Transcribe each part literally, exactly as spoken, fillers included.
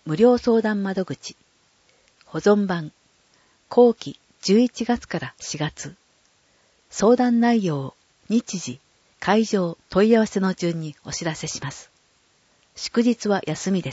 無料相談窓口、保存版、後期じゅういちがつからしがつ、相談内容を日時、会場、問い合わせの順にお知らせします。祝日は休みです。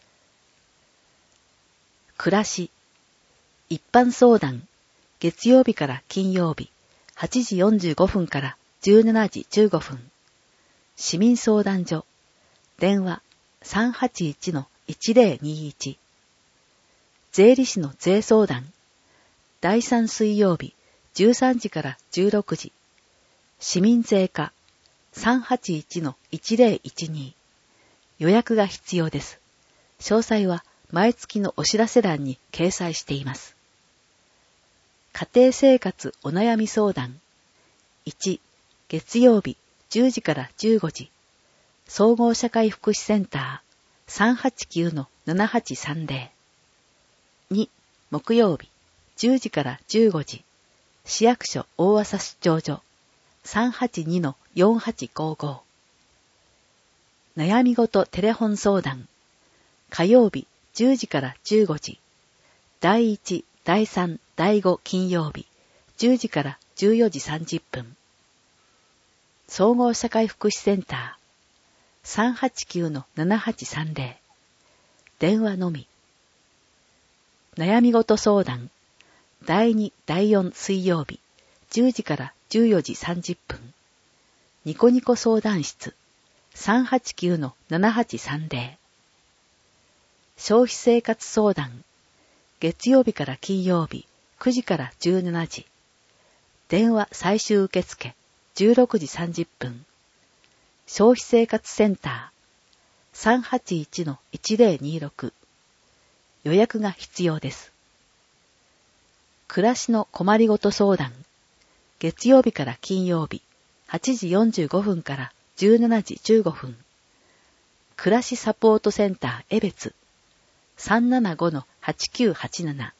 暮らし、一般相談、月曜日から金曜日、はちじよんじゅうごふんからじゅうしちじじゅうごふん。市民相談所、電話 さんはちいちのいちぜろにいち。税理士の税相談、だいさん水曜日じゅうさんじからじゅうろくじ。市民税課 さんはちいちのいちぜろいちに。予約が必要です。詳細は毎月のお知らせ欄に掲載しています。家庭生活お悩み相談、いち、月曜日じゅうじからじゅうごじ。総合社会福祉センター さんはちきゅうのななはちさんぜろ。に、木曜日じゅうじからじゅうごじ。市役所大麻出張所 さんはちにのよんはちごご。悩みごとテレフォン相談、火曜日じゅうじからじゅうごじ。だいいち、だいさん、だいご金曜日じゅうじからじゅうよじさんじゅっぷん。総合社会福祉センター さんはちきゅうのななはちさんぜろ。電話のみ。悩みごと相談、だいに、だいよん水曜日じゅうじからじゅうよじさんじゅっぷん。ニコニコ相談室 さんはちきゅうのななはちさんぜろ。消費生活相談、月曜日から金曜日くじからじゅうしちじ。電話最終受付じゅうろくじさんじゅっぷん。消費生活センター さんはちいちのいちぜろにろく。予約が必要です。暮らしの困りごと相談、月曜日から金曜日はちじよんじゅうごふんからじゅうしちじじゅうごふん。暮らしサポートセンター江別 さんななごのはちきゅうはちなな。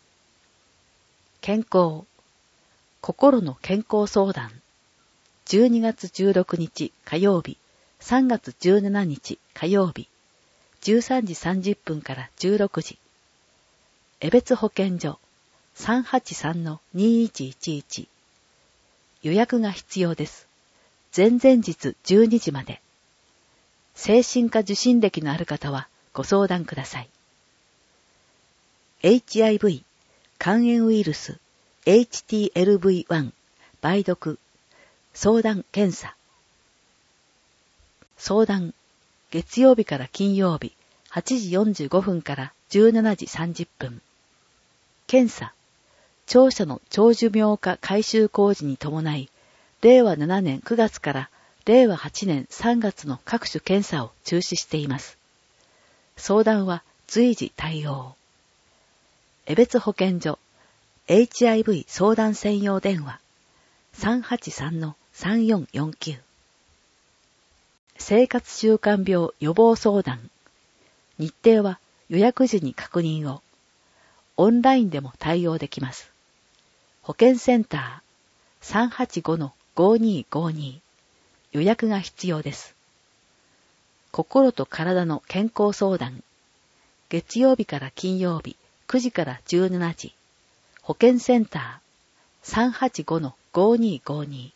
健康、心の健康相談、じゅうにがつじゅうろくにち火曜日、さんがつじゅうしちにち火曜日、じゅうさんじさんじゅっぷんからじゅうろくじ。江別保健所 さんはちさんのにいちいちいち。予約が必要です。前々日じゅうにじまで。精神科受診歴のある方はご相談ください。エイチアイブイ、肝炎ウイルス、エイチティーエルブイワン、梅毒、相談検査。相談、月曜日から金曜日、はちじよんじゅうごふんからじゅうしちじさんじゅっぷん。検査、庁舎の長寿命化改修工事に伴い、れいわななねんくがつかられいわはちねんさんがつの各種検査を中止しています。相談は随時対応。江別保健所 エイチアイブイ 相談専用電話 さんはちさんのさんよんよんきゅう。生活習慣病予防相談、日程は予約時に確認を。オンラインでも対応できます。保健センター さんはちごのごにーごに。予約が必要です。心と体の健康相談、月曜日から金曜日くじからじゅうしちじ。保健センター さんはちごのごにーごに。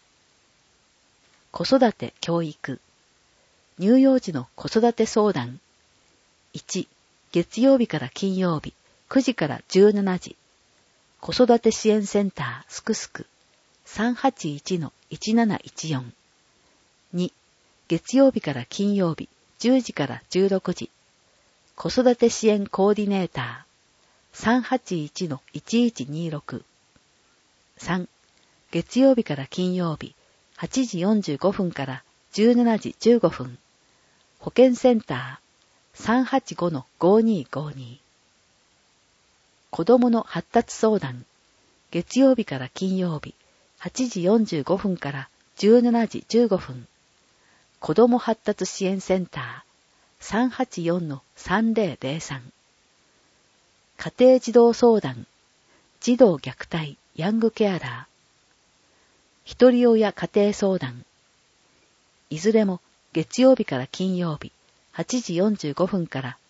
子育て教育、乳幼児の子育て相談、いち、月曜日から金曜日くじからじゅうしちじ。子育て支援センターすくすく さんはちいちのいちなないちよん。に、月曜日から金曜日じゅうじからじゅうろくじ。子育て支援コーディネーター さんはちいちのいちいちにろく。さん、月曜日から金曜日はちじよんじゅうごふんからじゅうしちじじゅうごふん。保健センター さんはちごのごにーごに。子どもの発達相談、月曜日から金曜日はちじよんじゅうごふんからじゅうしちじじゅうごふん。子ども発達支援センター さんはちよんのさんぜろぜろさん。家庭児童相談、児童虐待ヤングケアラー。ひとり親家庭相談。いずれも月曜日から金曜日はちじよんじゅうごふんから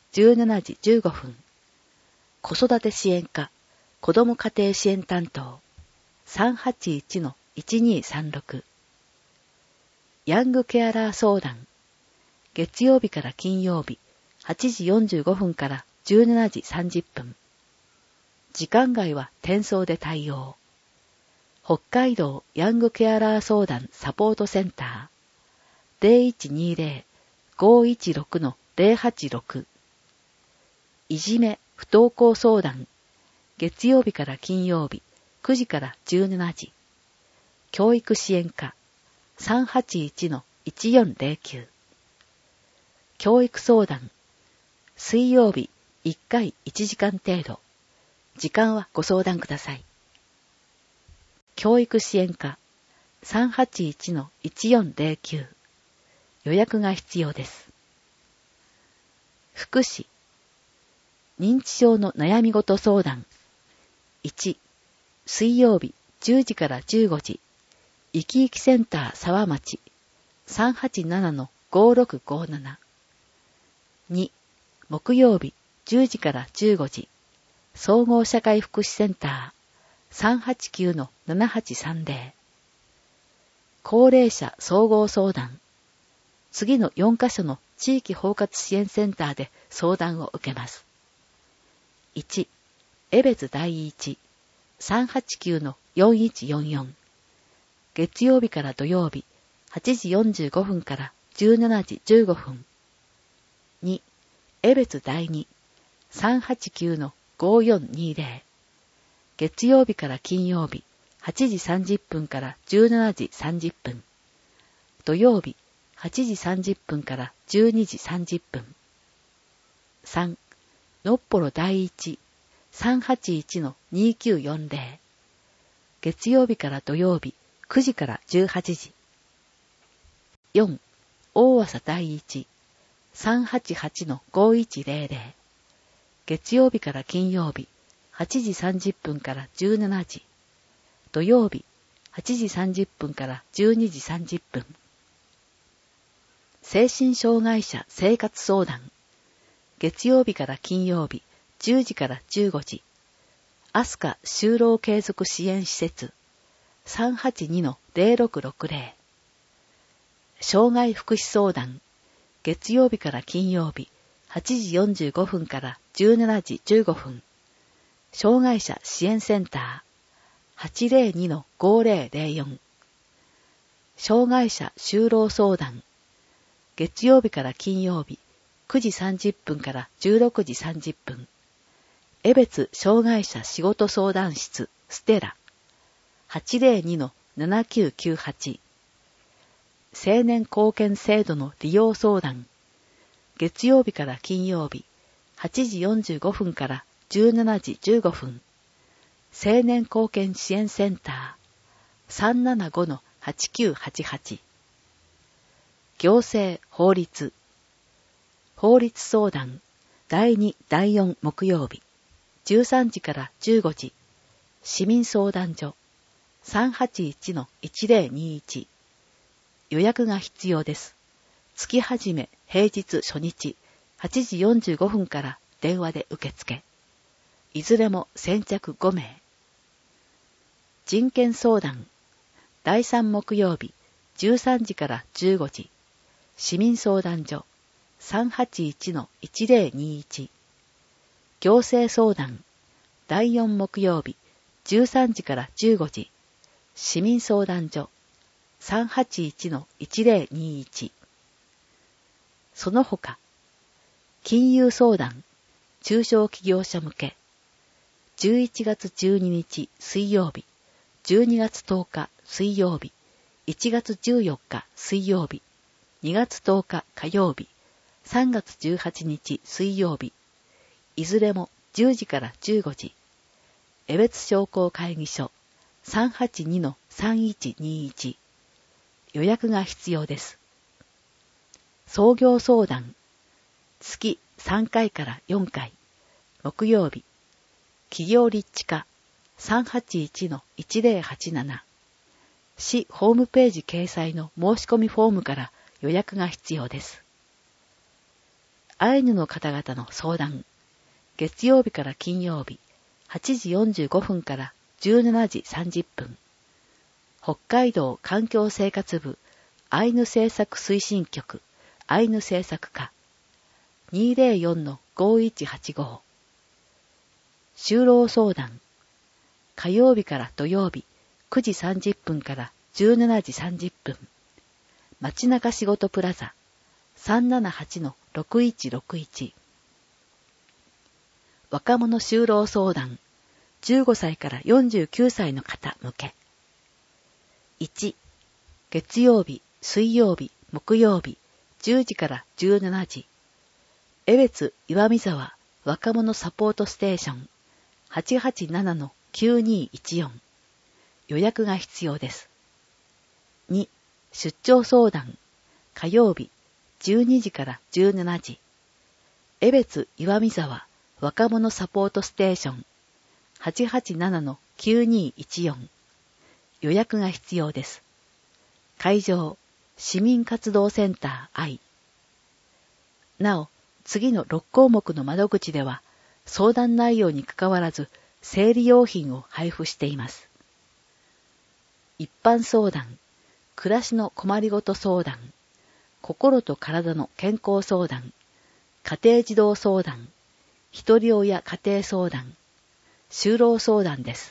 じゅうしちじじゅうごふん。子育て支援課、子ども家庭支援担当、さんはちいちのいちにさんろく。ヤングケアラー相談、月曜日から金曜日、はちじよんじゅうごふんからじゅうしちじさんじゅっぷん。時間外は転送で対応。北海道ヤングケアラー相談サポートセンター ゼロいちにゼロ ごいちろく ゼロはちろく。いじめ不登校相談、月曜日から金曜日くじからじゅうしちじ。教育支援課 さんはちいちのいちよんゼロきゅう。教育相談、水曜日いっかいいちじかん程度。時間はご相談ください。教育支援課 さんはちいちのいちよんゼロきゅう。予約が必要です。福祉、認知症の悩み事相談。いち、水曜日じゅうじからじゅうごじ。いきいきセンター沢町 さんはちななのごろくごなな。に、木曜日じゅうじからじゅうごじ。総合社会福祉センター さんはちきゅうのななはちさんゼロ。高齢者総合相談。次のよんカ所の地域包括支援センターで相談を受けます。いち、江別第一 さんはちきゅうのよんいちよんよん。月曜日から土曜日はちじよんじゅうごふんからじゅうしちじじゅうごふん。に、江別第二 さんはちきゅうのごよんにゼロ。月曜日から金曜日はちじさんじゅっぷんからじゅうしちじさんじゅっぷん。土曜日はちじさんじゅっぷんからじゅうにじさんじゅっぷん。さん、のっぽろ第一 さんはちいちのにきゅうよんゼロ。月曜日から土曜日くじからじゅうはちじ。よん、大浅第一 さんはちはちのごいちゼロゼロ。月曜日から金曜日はちじさんじゅっぷんからじゅうしちじ。土曜日はちじさんじゅっぷんからじゅうにじさんじゅっぷん。精神障害者生活相談。月曜日から金曜日じゅうじからじゅうごじ。アスカ就労継続支援施設 さんはちにのゼロろくろくゼロ。障害福祉相談。月曜日から金曜日はちじよんじゅうごふんからじゅうしちじじゅうごふん。障害者支援センター はちゼロにのごゼロゼロよん。障害者就労相談。月曜日から金曜日くじさんじゅっぷんからじゅうろくじさんじゅっぷん。江別障害者仕事相談室ステラ はちゼロにのななきゅうきゅうはち。青年貢献制度の利用相談。月曜日から金曜日はちじよんじゅうごふんからじゅうしちじじゅうごふん。青年貢献支援センター さんななごのはちきゅうはちはち。行政法律法律相談だいにだいよん木曜日じゅうさんじからじゅうごじ。市民相談所 さんはちいちのいちゼロにいち。予約が必要です。月始め平日初日はちじよんじゅうごふんから電話で受付。いずれも先着ごめい。人権相談だいさん木曜日じゅうさんじからじゅうごじ。市民相談所 さんはちいちのいちゼロにいち。行政相談だいよん木曜日じゅうさんじからじゅうごじ。市民相談所 さんはちいちのいちゼロにいち。その他、金融相談中小企業者向けじゅういちがつじゅうににち水曜日、じゅうにがつとおか水曜日、いちがつじゅうよっか水曜日、にがつとおか火曜日、さんがつじゅうはちにち水曜日、いずれもじゅうじからじゅうごじ。江別商工会議所 さんはちにのさんいちにいち。予約が必要です。創業相談月さんかいからよんかい木曜日、企業立地課 さんはちいちのいちゼロはちなな。市ホームページ掲載の申し込みフォームから予約が必要です。 アイヌの方々の相談。月曜日から金曜日、はちじよんじゅうごふんからじゅうしちじさんじゅっぷん。北海道環境生活部アイヌ政策推進局アイヌ政策課 にーぜろよんのごいちはちご。就労相談。火曜日から土曜日くじさんじゅっぷんからじゅうしちじさんじゅっぷん。街中仕事プラザ さんななはちのろくいちろくいち。若者就労相談。じゅうごさいからよんじゅうきゅうさいの方向け。いち、月曜日、水曜日、木曜日、じゅうじからじゅうしちじ。江別岩見沢若者サポートステーション はちはちななのきゅうにいちよん。予約が必要です。に、出張相談。火曜日、じゅうにじからじゅうしちじ。江別岩見沢若者サポートステーション はちはちななのきゅうにいちよん。予約が必要です。会場、市民活動センター I。なお、次のろっこうもくの窓口では、相談内容にかかわらず、生理用品を配布しています。一般相談、暮らしの困りごと相談、心と体の健康相談、家庭児童相談、ひとり親家庭相談、就労相談です。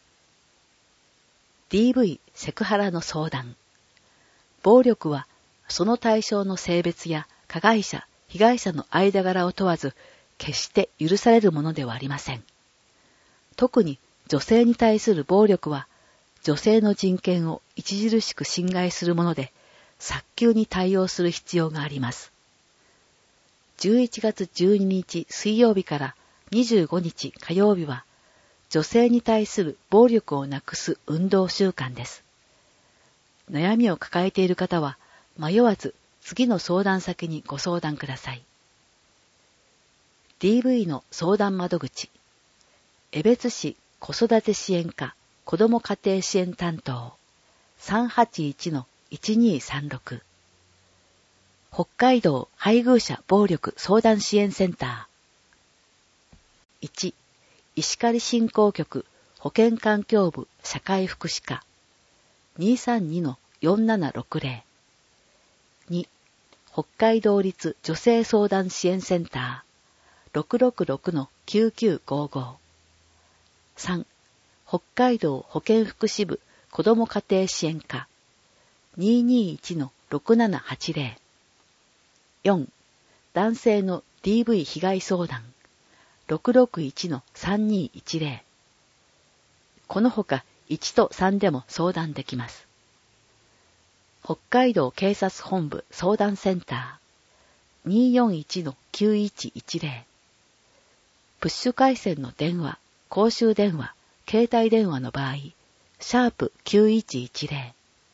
ディーブイ セクハラの相談。暴力はその対象の性別や加害者、被害者の間柄を問わず、決して許されるものではありません。特に女性に対する暴力は、女性の人権を著しく侵害するもので、早急に対応する必要があります。じゅういちがつじゅうににち水曜日からにじゅうごにち火曜日は、女性に対する暴力をなくす運動週間です。悩みを抱えている方は、迷わず次の相談先にご相談ください。ディーブイ の相談窓口。江別市子育て支援課子ども家庭支援担当 さんはちいちのいちにさんろく。北海道配偶者暴力相談支援センター。いち、石狩振興局保健環境部社会福祉課 にーさんにのよんななろくぜろ。に、北海道立女性相談支援センター ろくろくろくのきゅうきゅうごご。さん、北海道保健福祉部子ども家庭支援課 にーにーいちのろくななはちぜろ。よん、男性の ディーブイ 被害相談ろくろくいちのさんにいちぜろ。このほかいちとさんでも相談できます。北海道警察本部相談センター にーよんいちのきゅういちいちぜろ。プッシュ回線の電話、公衆電話、携帯電話の場合、シャープきゅういちいちぜろ。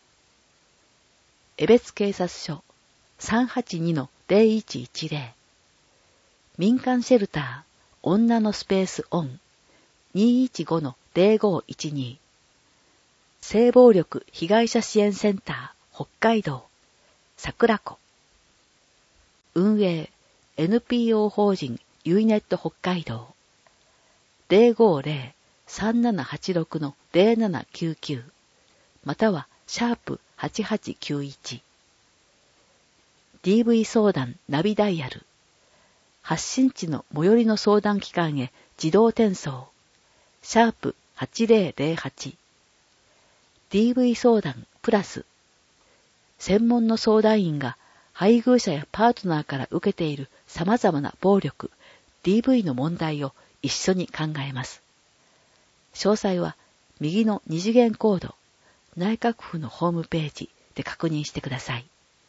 江別警察署 さんはちにのぜろいちいちぜろ。民間シェルター、女のスペースオン にーいちごのぜろごいちに。性暴力被害者支援センター北海道桜子。運営 エヌピーオー 法人ユイネット北海道 ぜろごぜろさんななはちろくのぜろななきゅうきゅう またはシャープはちはちきゅういち。ディーブイ 相談ナビダイヤル。発信地の最寄りの相談機関へ自動転送。シャープはちぜろぜろはち。ディーブイ 相談プラス。専門の相談員が配偶者やパートナーから受けている様々な暴力、ディーブイ の問題を一緒に考えます。詳細は右の二次元コード、内閣府のホームページで確認してください。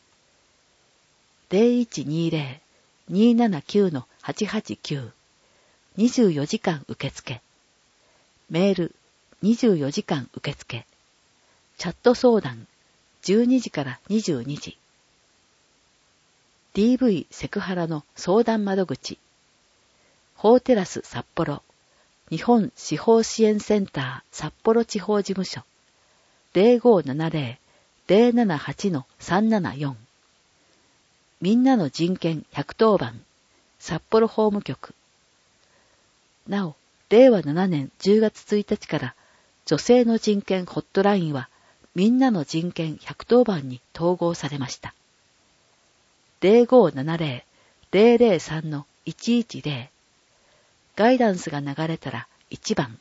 ぜろいちにぜろ にーななきゅうのはちはちきゅう。にじゅうよじかん受付。メールにじゅうよじかん受付。チャット相談じゅうにじからにじゅうにじ。ディーブイ セクハラの相談窓口。法テラス札幌日本司法支援センター札幌地方事務所 ぜろごななぜろ ぜろななはちのさんななよん。みんなの人権ひゃくとおばん札幌法務局。なお、れいわななねんじゅうがつついたちから女性の人権ホットラインはみんなの人権ひゃくとおばんに統合されました。ゼロごーななゼロ ゼロゼロさんのいちいちゼロ。ガイダンスが流れたらいちばん。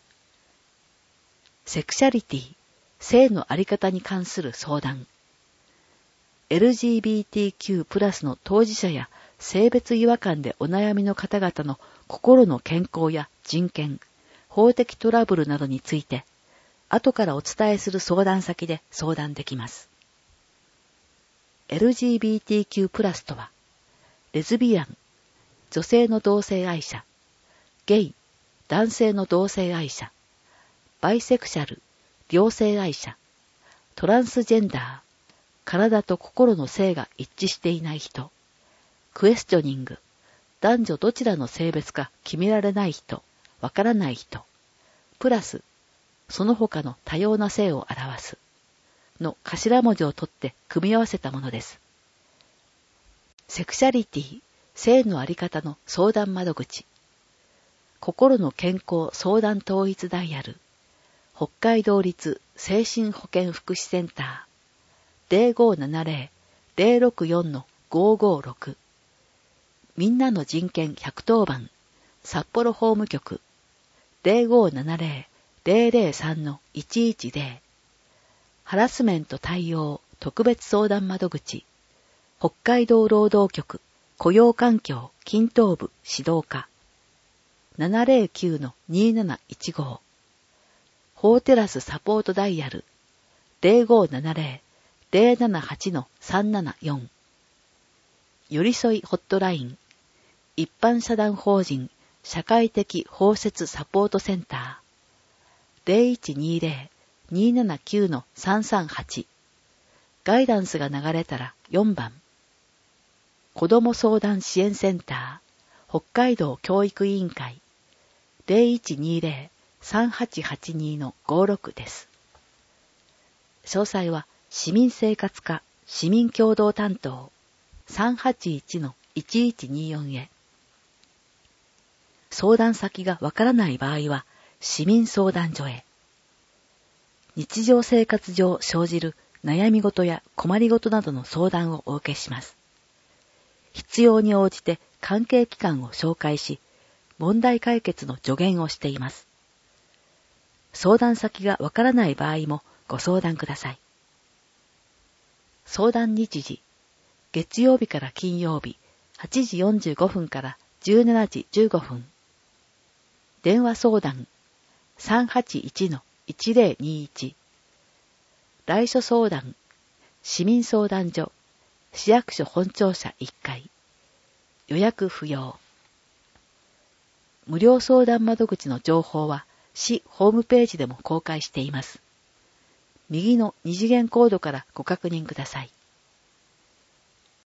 セクシャリティ、性のあり方に関する相談。エルジービーティーキュー プラスの当事者や性別違和感でお悩みの方々の心の健康や人権、法的トラブルなどについて、後からお伝えする相談先で相談できます。エルジービーティーキュー プラスとは、レズビアン、女性の同性愛者、ゲイ、男性の同性愛者、バイセクシャル、両性愛者、トランスジェンダー、体と心の性が一致していない人、クエスチョニング、男女どちらの性別か決められない人、わからない人、プラス、その他の多様な性を表す、の頭文字を取って組み合わせたものです。セクシャリティ、性のあり方の相談窓口、心の健康相談統一ダイヤル、北海道立精神保健福祉センター、ゼロごーななゼロ ゼロろくよんのごーごーろく、みんなの人権ひゃくとおばん、札幌法務局、ゼロごーななゼロ ゼロゼロさんのいちいちゼロ、ハラスメント対応特別相談窓口、北海道労働局雇用環境均等部指導課、ななゼロきゅうのにーなないちご、法テラスサポートダイヤル、ゼロごーななゼロ ゼロななはちのさんななよん、寄り添いホットライン、一般社団法人社会的包摂サポートセンター、ゼロいちにゼロ にーななきゅうのさんさんはち、ガイダンスが流れたらよんばん、子ども相談支援センター、北海道教育委員会、ゼロいちにゼロ さんはちはちにのごろくです。詳細は市民生活課市民共同担当 さんはちいちのいちいちによん へ。相談先がわからない場合は市民相談所へ。日常生活上生じる悩み事や困り事などの相談をお受けします。必要に応じて関係機関を紹介し、問題解決の助言をしています。相談先がわからない場合もご相談ください。相談日時、月曜日から金曜日、はちじよんじゅうごふんからじゅうしちじじゅうごふん。電話相談、さんはちいちのいちゼロにいち。来所相談、市民相談所、市役所本庁舎いっかい。予約不要。無料相談窓口の情報は市ホームページでも公開しています。右の二次元コードからご確認ください。